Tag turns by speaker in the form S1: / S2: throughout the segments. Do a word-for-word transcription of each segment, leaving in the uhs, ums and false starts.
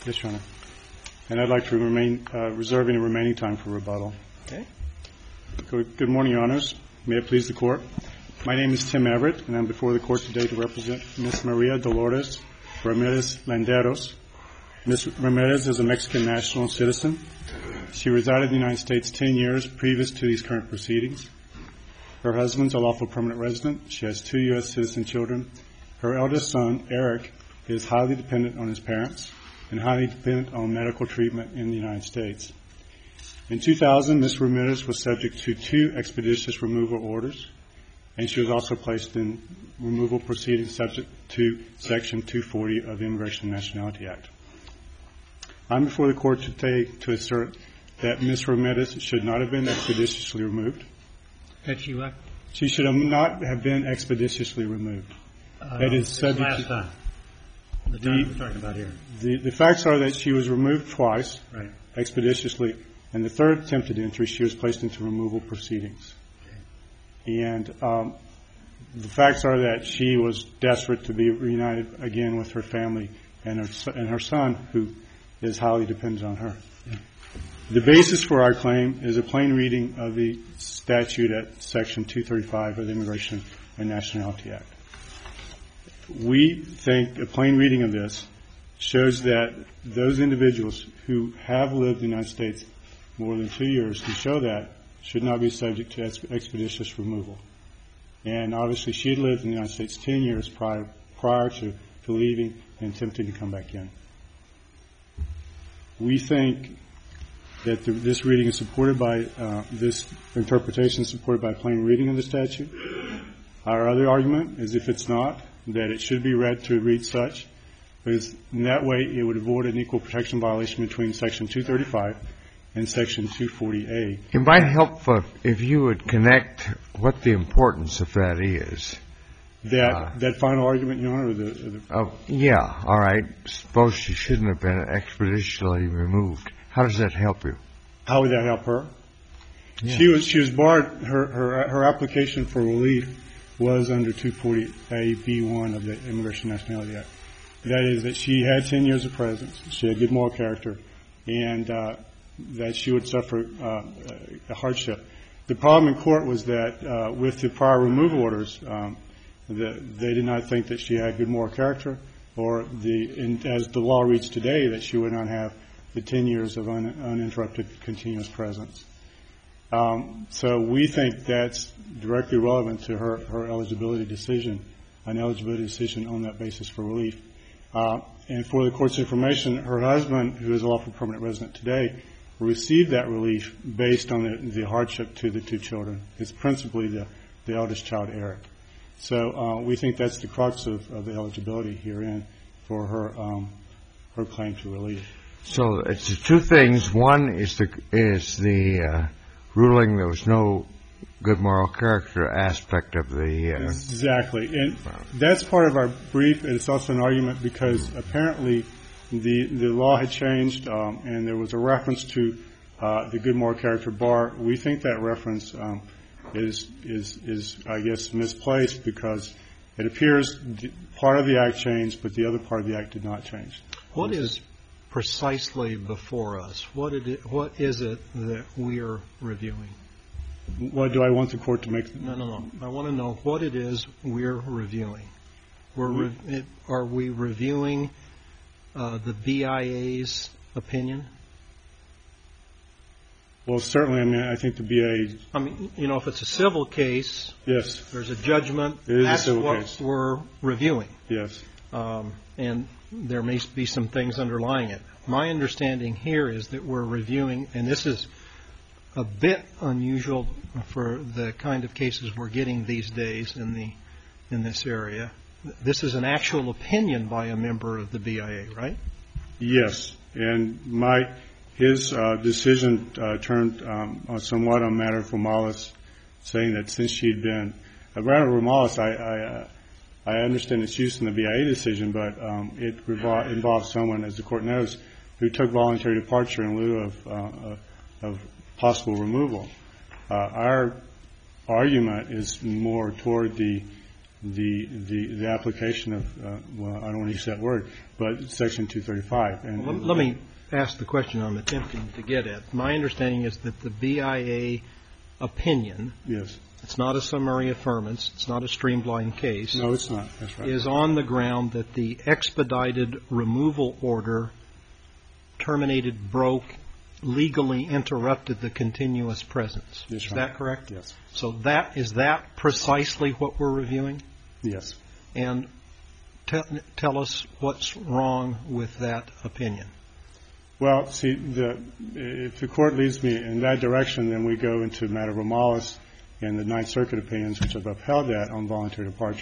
S1: Yes, Your Honor. And I'd like to remain, uh, reserve any remaining time for rebuttal.
S2: Okay.
S1: Good, good morning, Your Honors. May it please the Court. My name is Tim Everett, and I'm before the Court today to represent Miz Maria Dolores Ramirez Landeros. Miz Ramirez is a Mexican national citizen. She resided in the United States ten years previous to these current proceedings. Her husband's a lawful permanent resident. She has two U S citizen children. Her eldest son, Eric, is highly dependent on his parents and highly dependent on medical treatment in the United States. In two thousand, Miz Ramirez was subject to two expeditious removal orders, and she was also placed in removal proceedings subject to Section two forty of the Immigration and Nationality Act. I'm before the Court today to assert that Miz Ramirez should not have been expeditiously removed.
S2: Had she what?
S1: She should have not have been expeditiously removed.
S2: Uh,
S1: that is subject
S2: last
S1: to
S2: time. The time we're talking about here.
S1: The, the facts are that she was removed twice,
S2: right,
S1: expeditiously, and the third attempted entry, she was placed into removal proceedings. Okay. And um, the facts are that she was desperate to be reunited again with her family and her, and her son, who is highly dependent on her. Yeah. The basis for our claim is a plain reading of the statute at Section two thirty-five of the Immigration and Nationality Act. We think a plain reading of this shows that those individuals who have lived in the United States more than two years who show that should not be subject to expeditious removal. And obviously she had lived in the United States ten years prior, prior to, to leaving and attempting to come back in. We think that the, this reading is supported by, uh, this interpretation is supported by plain reading of the statute. Our other argument is if it's not, that it should be read to read such, because in that way it would avoid an equal protection violation between Section two thirty-five and Section two forty A.
S3: It might help if you would connect what the importance of that is.
S1: That
S3: uh,
S1: that final argument, Your Honor? Or the, or the
S3: oh, yeah, all right. Suppose she shouldn't have been expeditiously removed. How does that help you?
S1: How would that help her?
S3: Yeah.
S1: She was she was barred. Her her her application for relief was under two forty A B one of the Immigration and Nationality Act. That is that she had ten years of presence, she had good moral character, and uh, that she would suffer uh, a hardship. The problem in court was that uh, with the prior removal orders, um, the, they did not think that she had good moral character, or the in, as the law reads today, that she would not have the ten years of un, uninterrupted continuous presence. Um, so we think that's directly relevant to her, her eligibility decision, an eligibility decision on that basis for relief. Uh, and for the Court's information, her husband, who is a lawful permanent resident today, received that relief based on the, the hardship to the two children. It's principally the, the eldest child, Eric. So uh, we think that's the crux of, of the eligibility herein for her um, her claim to relief.
S3: So it's two things. One is the is the uh, ruling there was no good moral character aspect of the... Uh,
S1: exactly. And that's part of our brief. It's also an argument because apparently the the law had changed um, and there was a reference to uh, the good moral character bar. We think that reference um, is, is, is, I guess, misplaced because it appears part of the act changed, but the other part of the act did not change.
S2: What is precisely before us? What, it, what is it that we are reviewing?
S1: What do I want the Court to make?
S2: No, no, no. I want to know what it is we're reviewing. We're re- it, are we reviewing uh, the B I A's opinion?
S1: Well, certainly. I mean, I think the B I A...
S2: I mean, you know, if it's a civil case...
S1: Yes.
S2: There's a judgment.
S1: It is
S2: that's
S1: a civil
S2: what
S1: case.
S2: We're reviewing.
S1: Yes.
S2: Um, and there may be some things underlying it. My understanding here is that we're reviewing, and this is a bit unusual for the kind of cases we're getting these days in the in this area. This is an actual opinion by a member of the B I A, right? Yes.
S1: And my his uh, decision uh, turned um, somewhat on matter of Romales, saying that since she'd been a matter of Romales, I I, uh, I understand its use in the B I A decision, but um, it revol- involves someone, as the Court knows, who took voluntary departure in lieu of uh, of possible removal. Uh, our argument is more toward the the the the application of uh, well, I don't want to use that word, but Section two thirty-five. And
S2: well, let me ask the question I'm attempting to get at. My understanding is that the B I A opinion,
S1: yes,
S2: it's not a summary affirmance, it's not a streamlined case.
S1: No, it's not. That's right.
S2: Is on the ground that the expedited removal order terminated, broke, legally interrupted the continuous presence.
S1: Yes,
S2: is
S1: right.
S2: that correct?
S1: Yes.
S2: So that is that precisely what we're reviewing?
S1: Yes.
S2: And te- tell us what's wrong with that opinion.
S1: Well, see, the, if the court leads me in that direction, then we go into the matter of Romales and the Ninth Circuit opinions, which have upheld that on voluntary departure.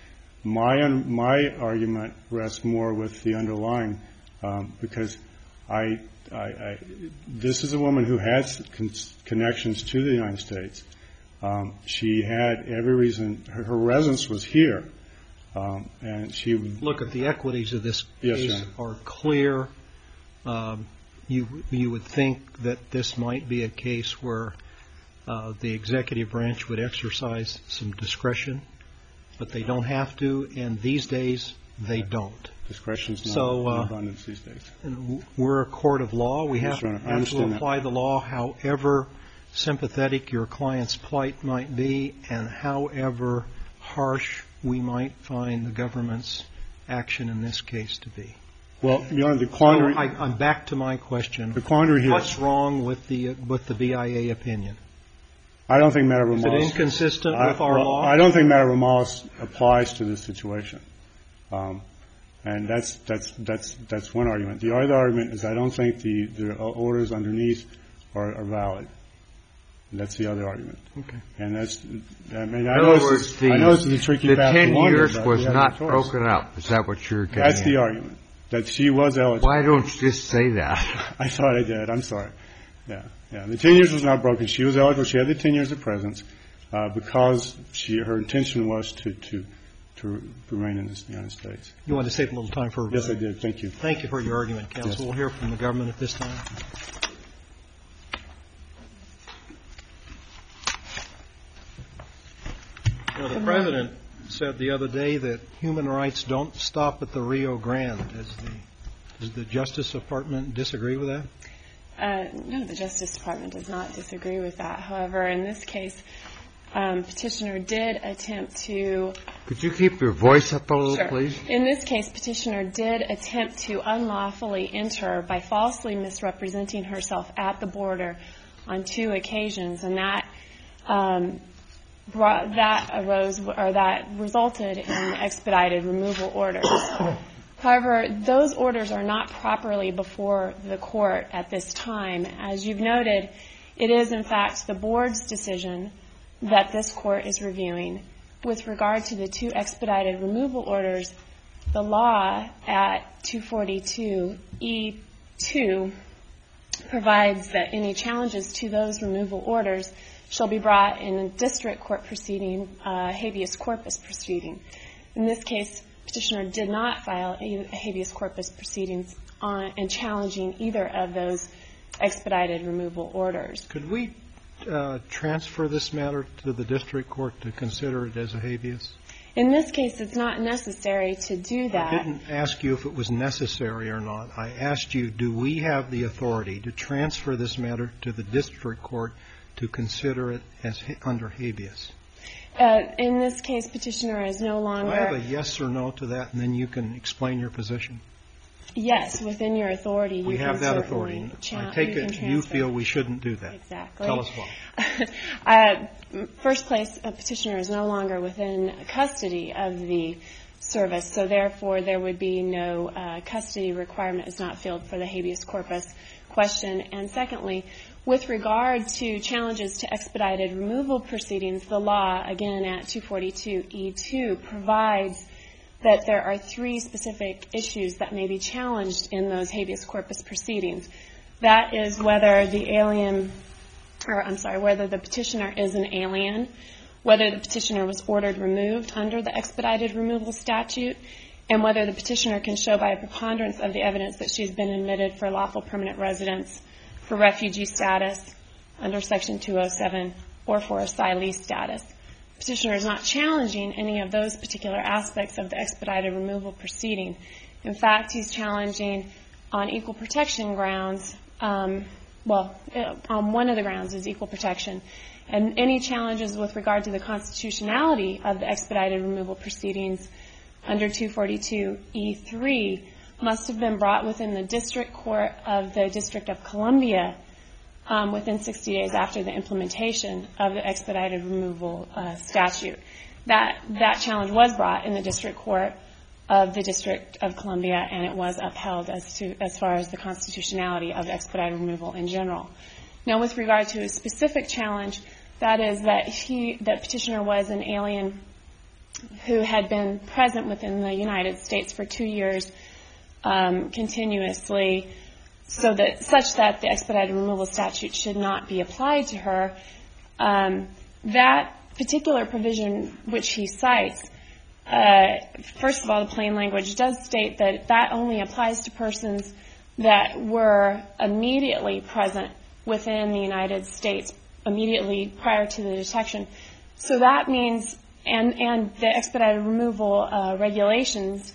S1: My un- my argument rests more with the underlying, um, because I, I, I this is a woman who has con- connections to the United States. Um, she had every reason. Her, her residence was here, um, and she
S2: look at the equities of this
S1: yes,
S2: case are clear. Um, you you would think that this might be a case where uh, the executive branch would exercise some discretion, but they don't have to, and these days they don't.
S1: Discretion's not
S2: so, uh,
S1: in abundance these days.
S2: And we're a court of law. We
S1: yes,
S2: have,
S1: I
S2: have to apply
S1: that.
S2: the law however sympathetic your client's plight might be and however harsh we might find the government's action in this case to be.
S1: Well, Your Honor, the quandary.
S2: So I, I'm back to my question.
S1: The quandary here.
S2: What's wrong with the with the B I A opinion?
S1: I don't think matter of
S2: Is
S1: Romales.
S2: it inconsistent
S1: I,
S2: with our
S1: well,
S2: law?
S1: I don't think matter of Romales applies to this situation, um, and that's that's that's that's one argument. The other argument is I don't think the, the orders underneath are, are valid. That's the other argument.
S2: Okay.
S1: And that's, I mean, I
S3: In
S1: know,
S3: other
S1: this
S3: words,
S1: is,
S3: the,
S1: I know this is a tricky
S3: the
S1: path to
S3: ten
S1: wander,
S3: years
S1: but
S3: was
S1: we have
S3: not
S1: no choice.
S3: broken up. Is that what you're getting
S1: That's
S3: at?
S1: the argument, that she was eligible.
S3: Why don't you just say that?
S1: I thought I did. I'm sorry. Yeah, yeah. The ten years was not broken. She was eligible. She had the ten years of presence uh, because she her intention was to to to remain in the United States.
S2: You want to save a little time for?
S1: Yes, I did. Thank you.
S2: Thank you for your argument, counsel.
S1: Yes.
S2: We'll hear from the government at this time. You know, the president said the other day that human rights don't stop at the Rio Grande. Does the does the Justice Department disagree with that?
S4: Uh, no, the Justice Department does not disagree with that. However, in this case, um, petitioner did attempt to.
S3: Could you keep your voice up a little,
S4: Sure.
S3: please?
S4: In this case, petitioner did attempt to unlawfully enter by falsely misrepresenting herself at the border on two occasions, and that um, brought that arose or that resulted in expedited removal orders. However, those orders are not properly before the court at this time. As you've noted, it is, in fact, the board's decision that this court is reviewing. With regard to the two expedited removal orders, the law at two forty-two E two provides that any challenges to those removal orders shall be brought in a district court proceeding, uh, habeas corpus proceeding. In this case, petitioner did not file a habeas corpus proceedings on and challenging either of those expedited removal orders.
S2: Could we uh, transfer this matter to the district court to consider it as a habeas?
S4: In this case, it's not necessary to do that.
S2: I didn't ask you if it was necessary or not. I asked you, do we have the authority to transfer this matter to the district court to consider it as ha- under habeas?
S4: Uh, in this case, petitioner is no longer.
S2: I have a yes or no to that, and then you can explain your position.
S4: Yes, within your authority.
S2: We
S4: you
S2: have
S4: can
S2: that
S4: certainly
S2: authority.
S4: cha-
S2: I take
S4: you
S2: it
S4: can
S2: you
S4: transfer.
S2: feel we shouldn't do that.
S4: Exactly.
S2: Tell us why.
S4: uh, first place, a petitioner is no longer within custody of the service, so therefore there would be no uh, custody requirement is not filled for the habeas corpus question. And secondly, with regard to challenges to expedited removal proceedings, the law, again at two forty-two E two, provides that there are three specific issues that may be challenged in those habeas corpus proceedings. That is whether the alien, or I'm sorry, whether the petitioner is an alien, whether the petitioner was ordered removed under the expedited removal statute, and whether the petitioner can show by a preponderance of the evidence that she's been admitted for lawful permanent residence, for refugee status under Section two oh seven, or for asylee status. Petitioner is not challenging any of those particular aspects of the expedited removal proceeding. In fact, he's challenging on equal protection grounds, um, well, on one of the grounds is equal protection, and any challenges with regard to the constitutionality of the expedited removal proceedings under two forty-two E three must have been brought within the District Court of the District of Columbia um, within sixty days after the implementation of the expedited removal uh, statute. That that challenge was brought in the District Court of the District of Columbia, and it was upheld as to as far as the constitutionality of expedited removal in general. Now, with regard to a specific challenge, that is that he, that Petitioner was an alien who had been present within the United States for two years um, continuously, so that such that the expedited removal statute should not be applied to her. Um, that particular provision, which he cites, uh, first of all, the plain language does state that that only applies to persons that were immediately present within the United States, immediately prior to the detection. So that means, and, and the expedited removal uh, regulations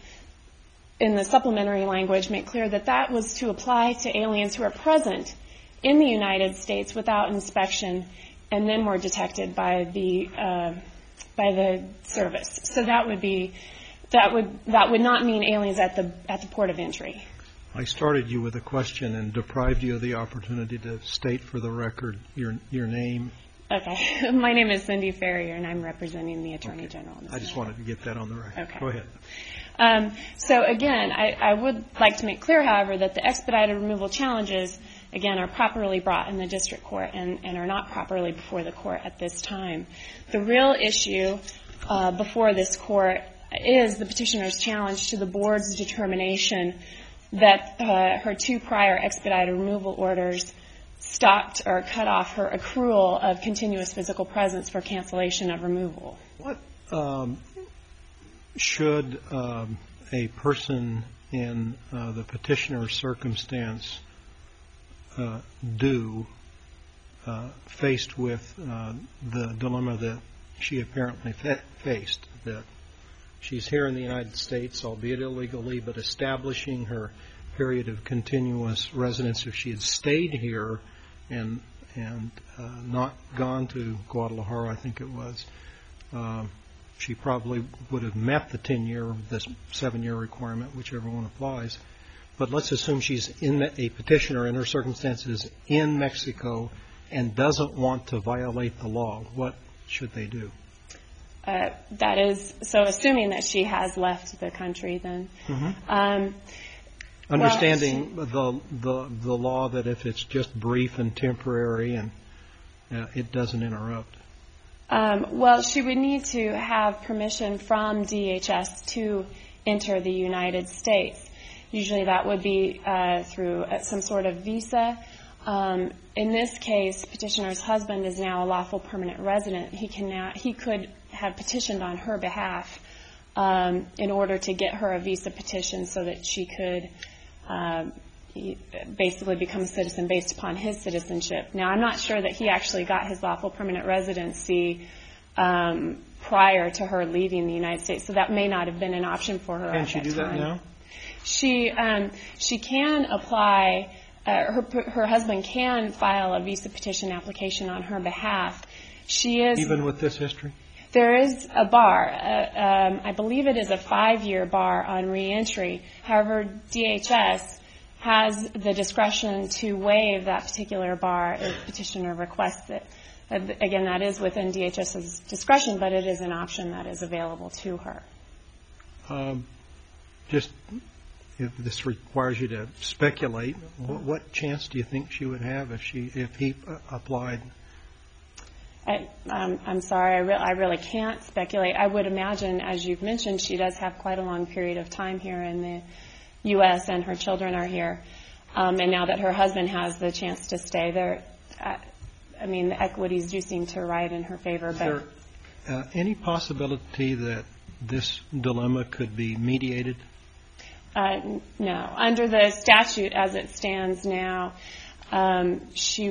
S4: in the supplementary language make clear that that was to apply to aliens who are present in the United States without inspection and then were detected by the uh, by the service. So that would be that would that would not mean aliens at the at the port of entry.
S2: I started you with a question and deprived you of the opportunity to state for the record your your name.
S4: Okay. My name is Cindy Ferrier, and I'm representing the Attorney
S2: Okay.
S4: General.
S2: I just wanted to get that on the record.
S4: Okay.
S2: Go ahead.
S4: Um, so, again, I, I would like to make clear, however, that the expedited removal challenges, again, are properly brought in the district court and, and are not properly before the court at this time. The real issue uh, before this court is the petitioner's challenge to the board's determination that uh, her two prior expedited removal orders stopped or cut off her accrual of continuous physical presence for cancellation of removal.
S2: What um, should um, a person in uh, the petitioner's circumstance uh, do uh, faced with uh, the dilemma that she apparently fa- faced, that she's here in the United States, albeit illegally, but establishing her period of continuous residence? If she had stayed here and and uh, not gone to Guadalajara, I think it was, uh, she probably would have met the ten-year, the seven-year requirement, whichever one applies. But let's assume she's in a petitioner in her circumstances in Mexico and doesn't want to violate the law. What should they do?
S4: Uh, that is, so assuming that she has left the country, then.
S2: Mm-hmm.
S4: Um,
S2: Understanding
S4: well,
S2: the, the the law that if it's just brief and temporary and uh, it doesn't interrupt.
S4: Um, well, she would need to have permission from D H S to enter the United States. Usually that would be uh, through some sort of visa. Um, in this case, petitioner's husband is now a lawful permanent resident. He can now, he could have petitioned on her behalf um, in order to get her a visa petition so that she could uh, basically become a citizen based upon his citizenship. Now, I'm not sure that he actually got his lawful permanent residency um, prior to her leaving the United States, so that may not have been an option for her.
S2: Can she do that now?
S4: She um, she can apply. Uh, her her husband can file a visa petition application on her behalf. She is
S2: even with this history.
S4: There is a bar. Uh, um, I believe it is a five-year bar on reentry. However, D H S has the discretion to waive that particular bar if petitioner requests it. Uh, again, that is within D H S's discretion, but it is an option that is available to her.
S2: Um, just if this requires you to speculate, what, what chance do you think she would have if she if he uh, applied?
S4: I, um, I'm sorry, I, re- I really can't speculate. I would imagine, as you've mentioned, she does have quite a long period of time here in the U S and her children are here. Um, and now that her husband has the chance to stay there, uh, I mean, the equities do seem to ride in her favor.
S2: Is
S4: but
S2: there uh, any possibility that this dilemma could be mediated?
S4: Uh, no. Under the statute as it stands now, um, she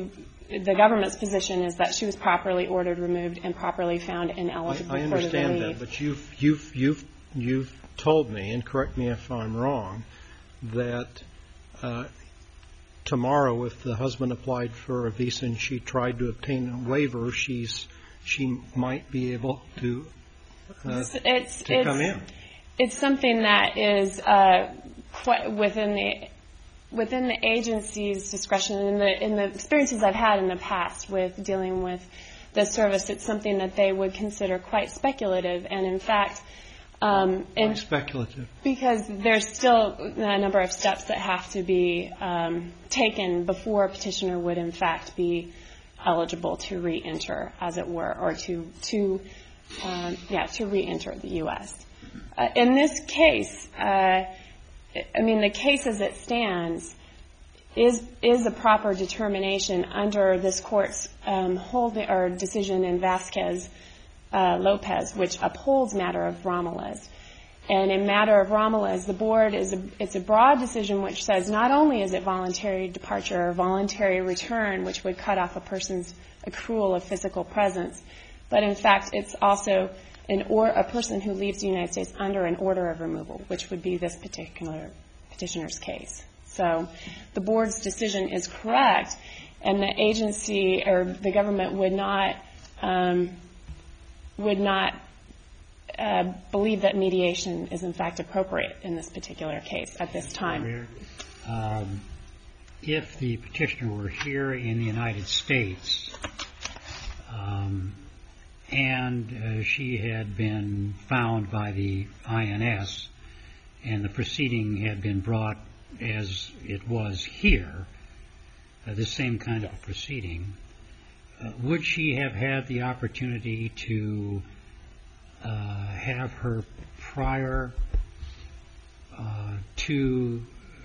S4: the government's position is that she was properly ordered removed and properly found ineligible
S2: I, I
S4: for the
S2: understand
S4: relief.
S2: that, but you've you've you've you've told me, and correct me if I'm wrong, that uh, tomorrow, if the husband applied for a visa and she tried to obtain a waiver, she's she might be able to uh,
S4: it's, it's,
S2: to
S4: it's,
S2: come in.
S4: It's something that is uh, quite within the within the agency's discretion. In the in the experiences I've had in the past with dealing with the service, it's something that they would consider quite speculative, and in fact, um,
S2: Quite speculative.
S4: Because there's still a number of steps that have to be um, taken before a petitioner would in fact be eligible to re-enter, as it were, or to to um, yeah to re-enter the U S Uh, in this case, uh, I mean, the case as it stands is is a proper determination under this court's um, holding or decision in Vasquez uh, Lopez, which upholds matter of Romulus. And in matter of Romulus, the board is a, it's a broad decision which says not only is it voluntary departure or voluntary return, which would cut off a person's accrual of physical presence, but in fact it's also an or a person who leaves the United States under an order of removal, which would be this particular petitioner's case. So the board's decision is correct, and the agency or the government would not um, would not uh, believe that mediation is in fact appropriate in this particular case at this time.
S5: Um, if the petitioner were here in the United States um, and uh, she had been found by the I N S and the proceeding had been brought as it was here, uh, the same kind of a proceeding, uh, would she have had the opportunity to uh, have her prior uh, two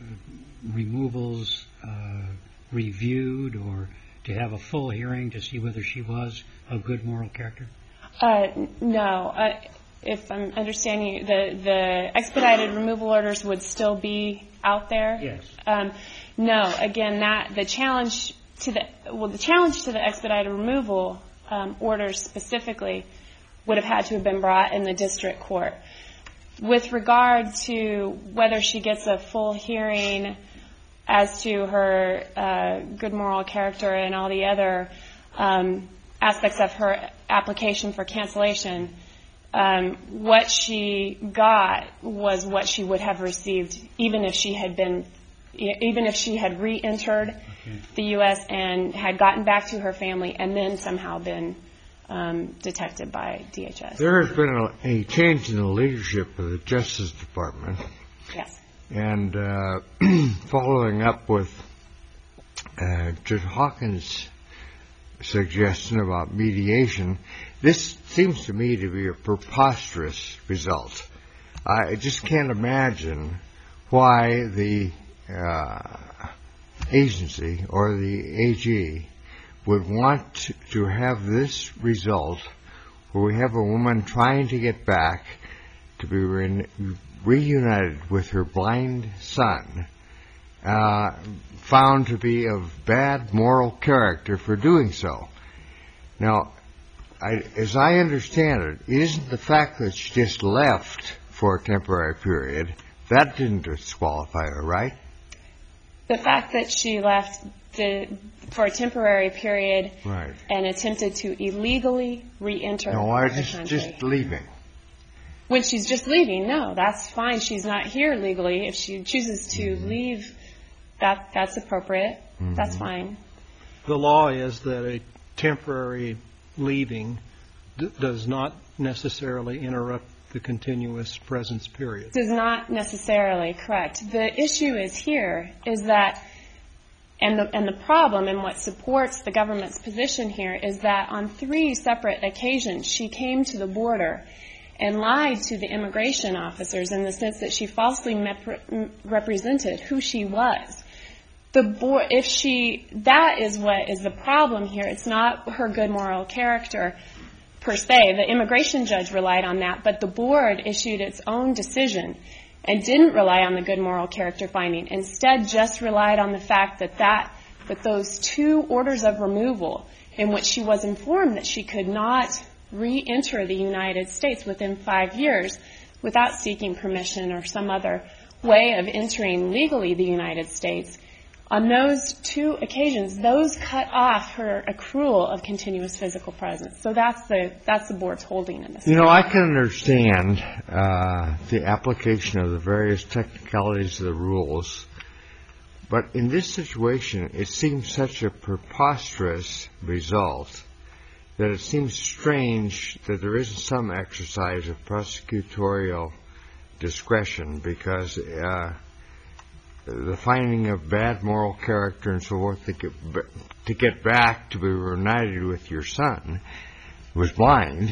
S5: removals uh, reviewed, or to have a full hearing to see whether she was of good moral character?
S4: Uh, no. Uh, if I'm understanding you, the, the expedited removal orders would still be out there?
S5: Yes.
S4: Um, no. Again, that the challenge to the well, the challenge to the expedited removal um, orders specifically would have had to have been brought in the district court. With regard to whether she gets a full hearing as to her uh, good moral character and all the other um, aspects of her application for cancellation, um, what she got was what she would have received even if she had been, even if she had re-entered okay. the U S and had gotten back to her family and then somehow been um, detected by D H S.
S3: There has been a, a change in the leadership of the Justice Department.
S4: Yes.
S3: And uh, following up with uh, Judge Hawkins' suggestion about mediation, this seems to me to be a preposterous result. I just can't imagine why the uh, agency or the A G would want to have this result where we have a woman trying to get back to be re- reunited with her blind son, uh, found to be of bad moral character for doing so. Now, I, as I understand it, it isn't the fact that she just left for a temporary period. That didn't disqualify her, right?
S4: The fact that she left the, for a temporary period
S3: right.
S4: and attempted to illegally re-enter
S3: no, I
S4: the
S3: just,
S4: country.
S3: just leaving.
S4: When she's just leaving, no, that's fine. She's not here legally. If she chooses to mm-hmm. leave, that that's appropriate. Mm-hmm. That's fine.
S2: The law is that a temporary leaving d- does not necessarily interrupt the continuous presence period.
S4: Does not necessarily, correct. The issue is here is that, and the, and the problem and what supports the government's position here is that on three separate occasions she came to the border and lied to the immigration officers in the sense that she falsely mep- represented who she was. The board, if she, that is what is the problem here. It's not her good moral character per se. The immigration judge relied on that, but the board issued its own decision and didn't rely on the good moral character finding. Instead, just relied on the fact that that But those two orders of removal in which she was informed that she could not re-enter the United States within five years without seeking permission or some other way of entering legally the United States, on those two occasions, those cut off her accrual of continuous physical presence. So that's the that's the board's holding in this.
S3: You know, I can understand uh, the application of the various technicalities of the rules, but in this situation, it seems such a preposterous result that it seems strange that there isn't some exercise of prosecutorial discretion, because uh, the finding of bad moral character and so forth to get, to get back to be reunited with your son was blind.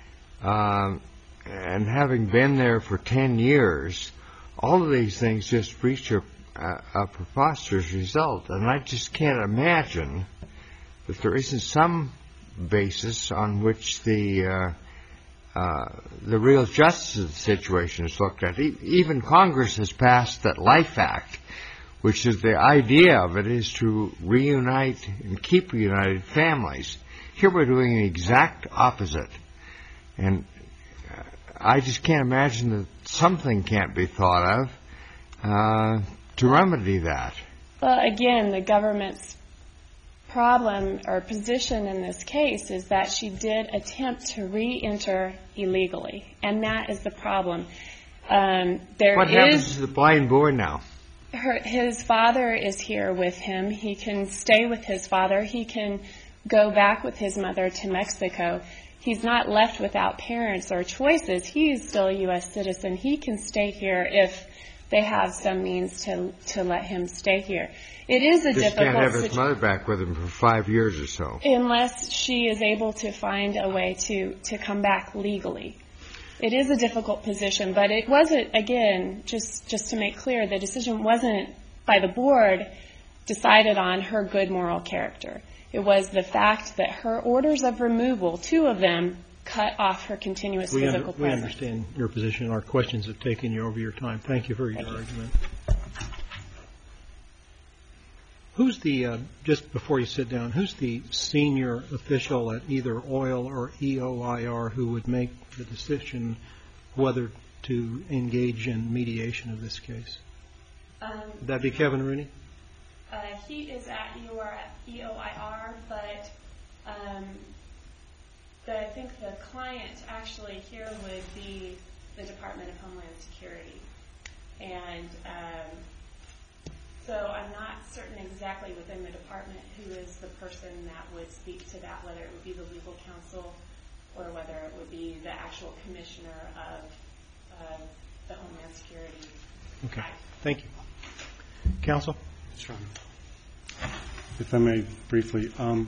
S3: Um, and having been there for ten years, all of these things just reach a, a, a preposterous result. And I just can't imagine that there isn't some basis on which the uh, uh, the real justice of the situation is looked at. E- even Congress has passed that Life Act, which is the idea of it is to reunite and keep reunited families. Here we're doing the exact opposite. And I just can't imagine that something can't be thought of uh, to remedy that.
S4: Well, again, the government's problem or position in this case is that she did attempt to re-enter illegally, and that is the problem. Um, there
S3: what
S4: is,
S3: happens to the blind boy now?
S4: Her, his father is here with him. He can stay with his father. He can go back with his mother to Mexico. He's not left without parents or choices. He is still a U S citizen. He can stay here if they have some means to to let him stay here. It is a
S3: Just
S4: difficult
S3: can't have his
S4: situ-
S3: mother back with him for five years or so.
S4: unless she is able to find a way to, to come back legally. It is a difficult position, but it wasn't, again, just, just to make clear, the decision wasn't by the board decided on her good moral character. It was the fact that her orders of removal, two of them, cut off her continuous
S2: we
S4: physical
S2: under, we
S4: presence.
S2: understand your position. Our questions have taken you over your time. Thank you for your
S4: Thank you.
S2: argument. Who's the, uh, just before you sit down, who's the senior official at either OIL or E O I R who would make the decision whether to engage in mediation of this case?
S4: Um,
S2: Would that be Kevin Rooney?
S4: uh, he is at E O I R, but um, the, I think the client actually here would be the Department of Homeland Security. And um, so I'm not certain exactly within the department who is the person that would speak to that, whether it would be the legal counsel or whether it would be the actual commissioner of uh, the Homeland Security.
S2: Okay. Thank you. Counsel?
S1: If I may briefly. Um,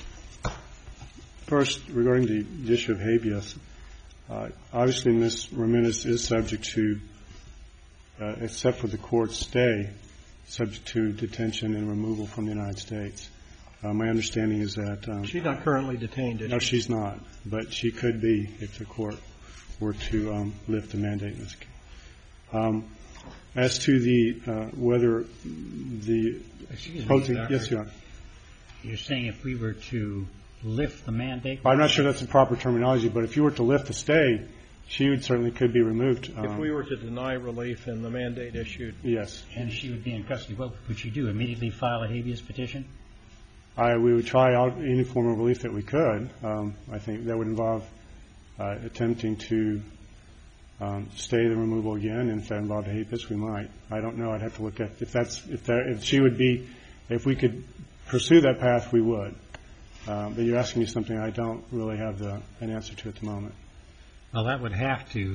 S1: first, regarding the, the issue of habeas, uh, obviously Miz Ramirez is subject to, uh, except for the court's stay, subject to detention and removal from the United States. Uh, my understanding is that... Um,
S2: She's not currently detained, is
S1: no,
S2: she?
S1: she's not, but she could be if the court were to um, lift the mandate in this case. Um, as to the uh, whether the...
S5: Excuse me,
S1: posting,
S5: Doctor.
S1: yes, Your Honor.
S5: You're saying if we were to lift the mandate?
S1: I'm not sure that's the proper terminology, but if you were to lift the stay, she would certainly could be removed. Um,
S2: If we were to deny relief and the mandate issued,
S1: yes.
S5: And she would be in custody, what would she do? Immediately file a habeas petition?
S1: I, we would try out any form of relief that we could. Um, I think that would involve uh, attempting to um, stay the removal again, and if that involved a habeas, we might. I don't know. I'd have to look at if that's if that if she would be if we could pursue that path, we would. Uh, but you're asking me something I don't really have the, an answer to at the moment.
S5: Well, that would have to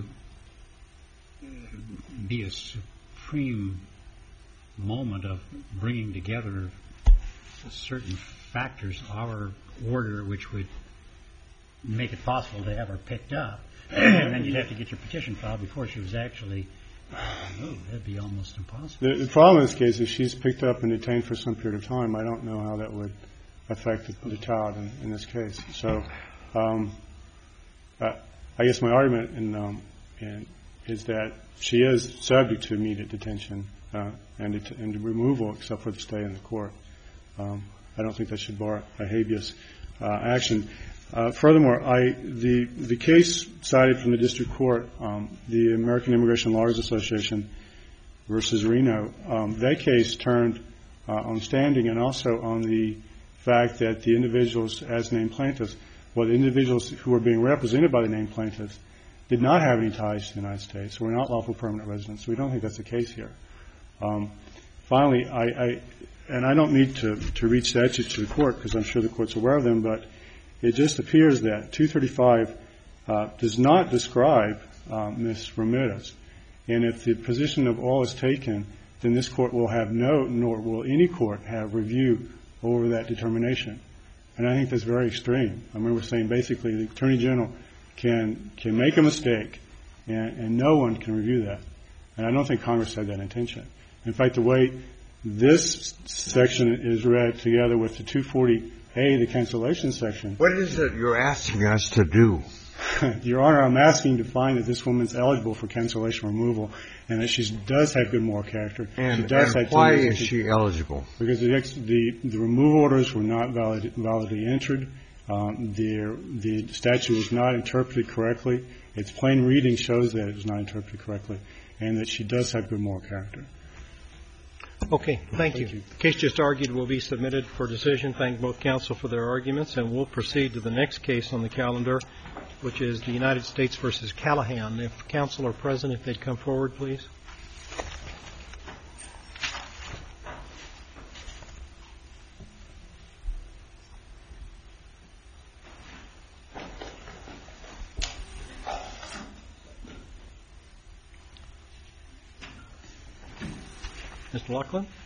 S5: be a supreme moment of bringing together certain factors, our order, which would make it possible to have her picked up. And then you'd have to get your petition filed before she was actually removed. That'd be almost impossible.
S1: The, the problem in this case is she's picked up and detained for some period of time. I don't know how that would affect the, the child in, in this case. So um, uh, I guess my argument in, um, in, is that she is subject to immediate detention uh, and, det- and removal except for the stay in the court. Um, I don't think that should bar a habeas uh, action. Uh, furthermore, I, the, the case cited from the district court, um, the American Immigration Lawyers Association versus Reno, um, that case turned uh, on standing and also on the fact that the individuals as named plaintiffs, well, the individuals who were being represented by the named plaintiffs did not have any ties to the United States, were not lawful permanent residents. We don't think that's the case here. Um, finally, I, I, and I don't need to, to reach statutes to the court because I'm sure the court's aware of them, but it just appears that two thirty-five uh, does not describe uh, Miz Ramirez. And if the position of all is taken, then this court will have no, nor will any court have review over that determination. And I think that's very extreme. I remember saying basically the Attorney General can can make a mistake and, and no one can review that. And I don't think Congress had that intention. In fact, the way this section is read together with the two forty A, the cancellation section.
S3: What is it you're asking us to do?
S1: Your Honor, I'm asking to find that this woman's eligible for cancellation removal and that she does have good moral character.
S3: And,
S1: she does
S3: and
S1: have
S3: why is she eligible?
S1: Because the, the, the removal orders were not valid, validly entered. Um, the, the statute was not interpreted correctly. Its plain reading shows that it was not interpreted correctly and that she does have good moral character.
S2: Okay. Thank,
S1: Thank
S2: you.
S1: you.
S2: The case just argued will be submitted for decision. Thank both counsel for their arguments, and we'll proceed to the next case on the calendar, which is the United States versus Callahan. If counsel are present, if they'd come forward, please. Mister Laughlin.